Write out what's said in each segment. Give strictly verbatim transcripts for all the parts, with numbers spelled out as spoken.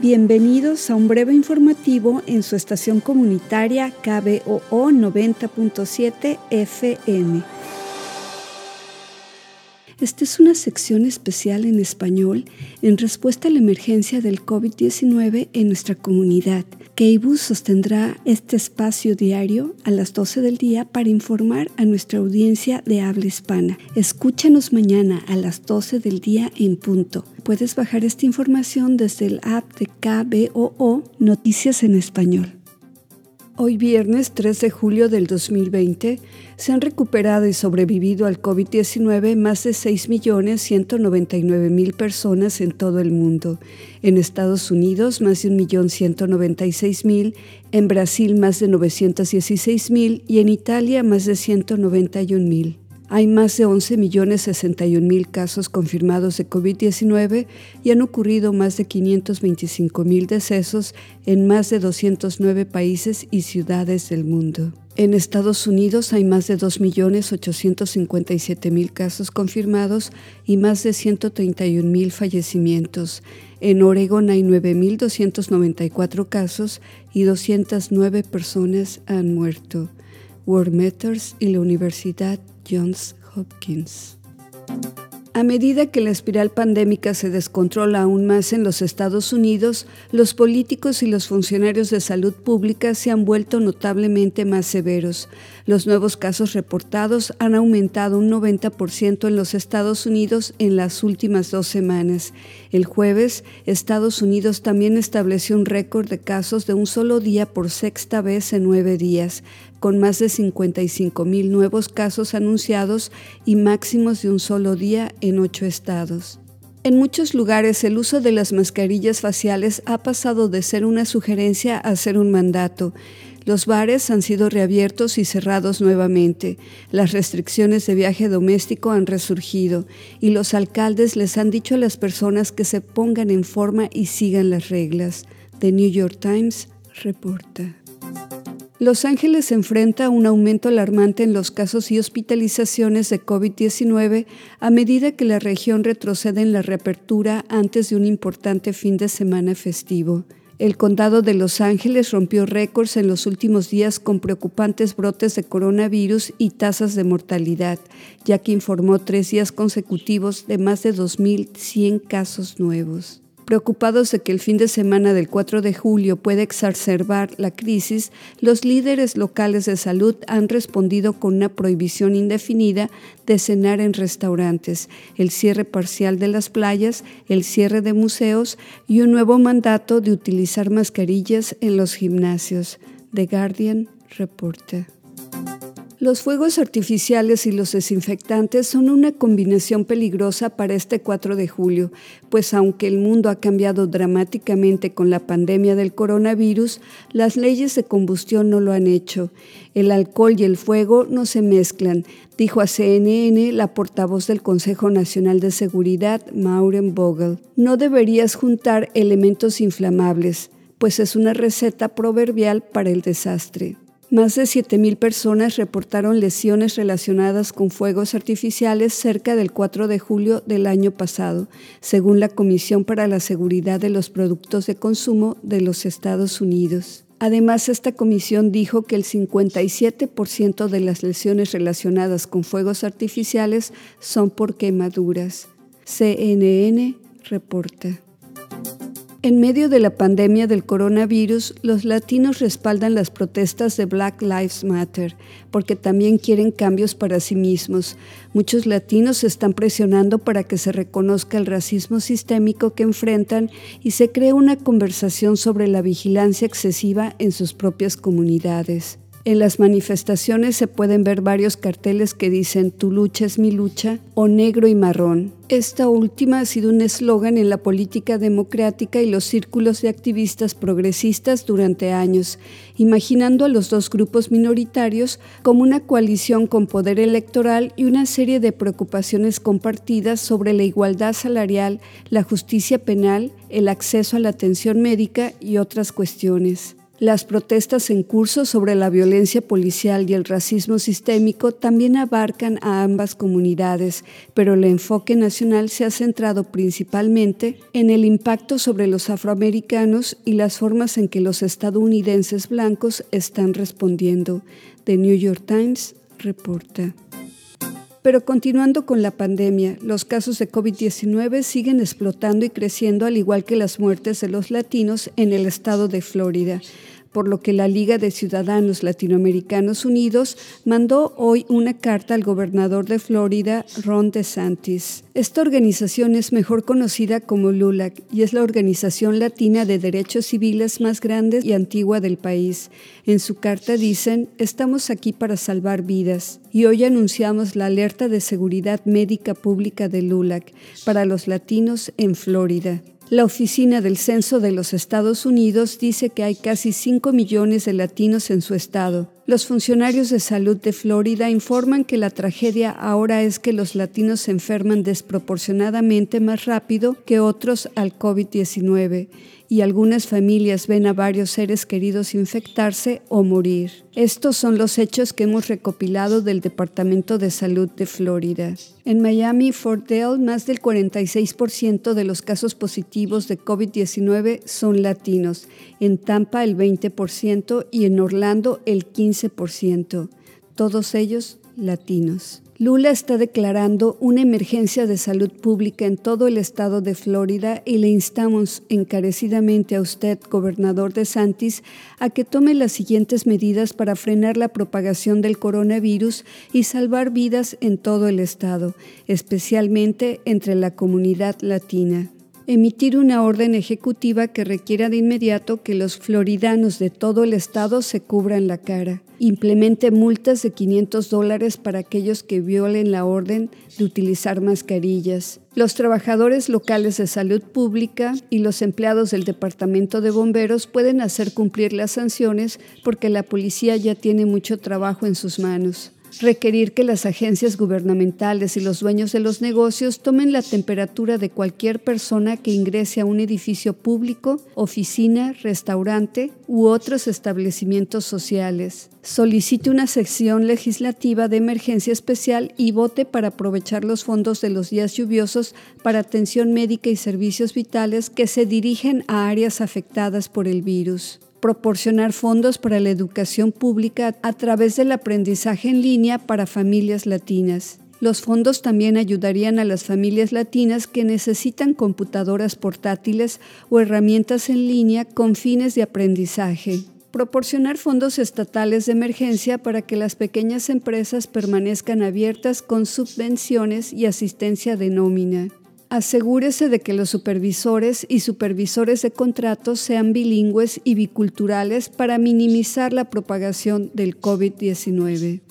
Bienvenidos a un breve informativo en su estación comunitaria K B O O noventa punto siete F M. Esta es una sección especial en español en respuesta a la emergencia del COVID diecinueve en nuestra comunidad. K B U sostendrá este espacio diario a las doce del día para informar a nuestra audiencia de habla hispana. Escúchanos mañana a las doce del día en punto. Puedes bajar esta información desde el app de K B O O Noticias en Español. Hoy viernes tres de julio del dos mil veinte se han recuperado y sobrevivido al COVID diecinueve más de seis millones ciento noventa y nueve mil personas en todo el mundo. En Estados Unidos más de un millón ciento noventa y seis mil, en Brasil más de novecientos dieciséis mil y en Italia más de ciento noventa y un mil. Hay más de once millones sesenta y un mil casos confirmados de COVID diecinueve y han ocurrido más de quinientos veinticinco mil decesos en más de doscientos nueve países y ciudades del mundo. En Estados Unidos hay más de dos millones ochocientos cincuenta y siete mil casos confirmados y más de ciento treinta y un mil fallecimientos. En Oregón hay nueve mil doscientos noventa y cuatro casos y doscientas nueve personas han muerto. World Matters y la Universidad Johns Hopkins. A medida que la espiral pandémica se descontrola aún más en los Estados Unidos, los políticos y los funcionarios de salud pública se han vuelto notablemente más severos. Los nuevos casos reportados han aumentado un noventa por ciento en los Estados Unidos en las últimas dos semanas. El jueves, Estados Unidos también estableció un récord de casos de un solo día por sexta vez en nueve días, con más de cincuenta y cinco mil nuevos casos anunciados y máximos de un solo día en ocho estados. En muchos lugares el uso de las mascarillas faciales ha pasado de ser una sugerencia a ser un mandato. Los bares han sido reabiertos y cerrados nuevamente. Las restricciones de viaje doméstico han resurgido y los alcaldes les han dicho a las personas que se pongan en forma y sigan las reglas. The New York Times reporta. Los Ángeles se enfrenta a un aumento alarmante en los casos y hospitalizaciones de COVID diecinueve a medida que la región retrocede en la reapertura antes de un importante fin de semana festivo. El condado de Los Ángeles rompió récords en los últimos días con preocupantes brotes de coronavirus y tasas de mortalidad, ya que informó tres días consecutivos de más de dos mil cien casos nuevos. Preocupados de que el fin de semana del cuatro de julio pueda exacerbar la crisis, los líderes locales de salud han respondido con una prohibición indefinida de cenar en restaurantes, el cierre parcial de las playas, el cierre de museos y un nuevo mandato de utilizar mascarillas en los gimnasios. The Guardian reporta. Los fuegos artificiales y los desinfectantes son una combinación peligrosa para este cuatro de julio, pues aunque el mundo ha cambiado dramáticamente con la pandemia del coronavirus, las leyes de combustión no lo han hecho. El alcohol y el fuego no se mezclan, dijo a C N N la portavoz del Consejo Nacional de Seguridad, Maureen Bogle. No deberías juntar elementos inflamables, pues es una receta proverbial para el desastre. Más de siete mil personas reportaron lesiones relacionadas con fuegos artificiales cerca del cuatro de julio del año pasado, según la Comisión para la Seguridad de los Productos de Consumo de los Estados Unidos. Además, esta comisión dijo que el cincuenta y siete por ciento de las lesiones relacionadas con fuegos artificiales son por quemaduras. C N N reporta. En medio de la pandemia del coronavirus, los latinos respaldan las protestas de Black Lives Matter, porque también quieren cambios para sí mismos. Muchos latinos se están presionando para que se reconozca el racismo sistémico que enfrentan y se cree una conversación sobre la vigilancia excesiva en sus propias comunidades. En las manifestaciones se pueden ver varios carteles que dicen «Tu lucha es mi lucha» o «Negro y marrón». Esta última ha sido un eslogan en la política democrática y los círculos de activistas progresistas durante años, imaginando a los dos grupos minoritarios como una coalición con poder electoral y una serie de preocupaciones compartidas sobre la igualdad salarial, la justicia penal, el acceso a la atención médica y otras cuestiones. Las protestas en curso sobre la violencia policial y el racismo sistémico también abarcan a ambas comunidades, pero el enfoque nacional se ha centrado principalmente en el impacto sobre los afroamericanos y las formas en que los estadounidenses blancos están respondiendo. The New York Times reporta. Pero continuando con la pandemia, los casos de COVID diecinueve siguen explotando y creciendo, al igual que las muertes de los latinos en el estado de Florida, por lo que la Liga de Ciudadanos Latinoamericanos Unidos mandó hoy una carta al gobernador de Florida, Ron DeSantis. Esta organización es mejor conocida como LULAC y es la organización latina de derechos civiles más grande y antigua del país. En su carta dicen: estamos aquí para salvar vidas y hoy anunciamos la alerta de seguridad médica pública de LULAC para los latinos en Florida. La Oficina del Censo de los Estados Unidos dice que hay casi cinco millones de latinos en su estado. Los funcionarios de salud de Florida informan que la tragedia ahora es que los latinos se enferman desproporcionadamente más rápido que otros al COVID diecinueve y algunas familias ven a varios seres queridos infectarse o morir. Estos son los hechos que hemos recopilado del Departamento de Salud de Florida. En Miami, Fort Dale, más del cuarenta y seis por ciento de los casos positivos de COVID diecinueve son latinos, en Tampa el veinte por ciento y en Orlando el quince por ciento, todos ellos latinos. Lula está declarando una emergencia de salud pública en todo el estado de Florida y le instamos encarecidamente a usted, gobernador DeSantis, a que tome las siguientes medidas para frenar la propagación del coronavirus y salvar vidas en todo el estado, especialmente entre la comunidad latina. Emitir una orden ejecutiva que requiera de inmediato que los floridanos de todo el estado se cubran la cara. Implemente multas de quinientos dólares para aquellos que violen la orden de utilizar mascarillas. Los trabajadores locales de salud pública y los empleados del Departamento de Bomberos pueden hacer cumplir las sanciones porque la policía ya tiene mucho trabajo en sus manos. Requerir que las agencias gubernamentales y los dueños de los negocios tomen la temperatura de cualquier persona que ingrese a un edificio público, oficina, restaurante u otros establecimientos sociales. Solicite una sección legislativa de emergencia especial y vote para aprovechar los fondos de los días lluviosos para atención médica y servicios vitales que se dirigen a áreas afectadas por el virus. Proporcionar fondos para la educación pública a través del aprendizaje en línea para familias latinas. Los fondos también ayudarían a las familias latinas que necesitan computadoras portátiles o herramientas en línea con fines de aprendizaje. Proporcionar fondos estatales de emergencia para que las pequeñas empresas permanezcan abiertas con subvenciones y asistencia de nómina. Asegúrese de que los supervisores y supervisores de contratos sean bilingües y biculturales para minimizar la propagación del COVID diecinueve.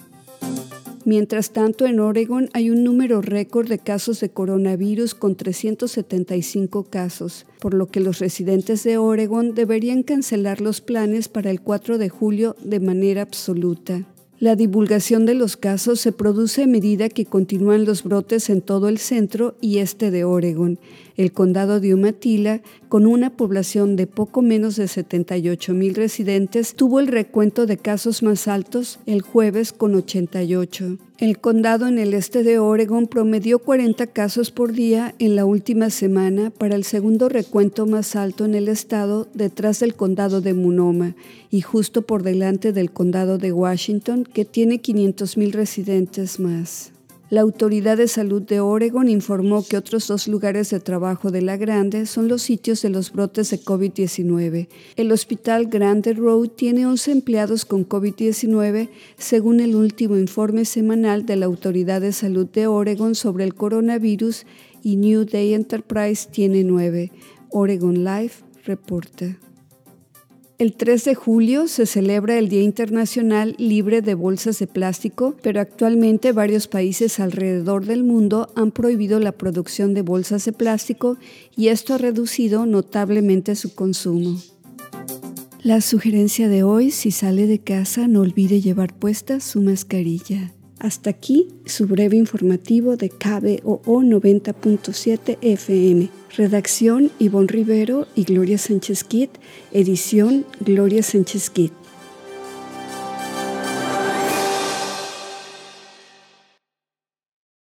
Mientras tanto, en Oregon hay un número récord de casos de coronavirus con trescientos setenta y cinco casos, por lo que los residentes de Oregon deberían cancelar los planes para el cuatro de julio de manera absoluta. La divulgación de los casos se produce a medida que continúan los brotes en todo el centro y este de Oregon. El condado de Umatilla, con una población de poco menos de setenta y ocho mil residentes, tuvo el recuento de casos más altos el jueves con ochenta y ocho. El condado en el este de Oregon promedió cuarenta casos por día en la última semana para el segundo recuento más alto en el estado, detrás del condado de Multnomah y justo por delante del condado de Washington, que tiene quinientos mil residentes más. La Autoridad de Salud de Oregon informó que otros dos lugares de trabajo de La Grande son los sitios de los brotes de COVID diecinueve. El Hospital Grande Road tiene once empleados con COVID diecinueve, según el último informe semanal de la Autoridad de Salud de Oregon sobre el coronavirus, y New Day Enterprise tiene nueve. Oregon Life reporta. El tres de julio se celebra el Día Internacional Libre de Bolsas de Plástico, pero actualmente varios países alrededor del mundo han prohibido la producción de bolsas de plástico y esto ha reducido notablemente su consumo. La sugerencia de hoy: si sale de casa, no olvide llevar puesta su mascarilla. Hasta aquí su breve informativo de K B O O noventa punto siete F M. Redacción Ivonne Rivero y Gloria Sánchez Kit. Edición Gloria Sánchez Kit.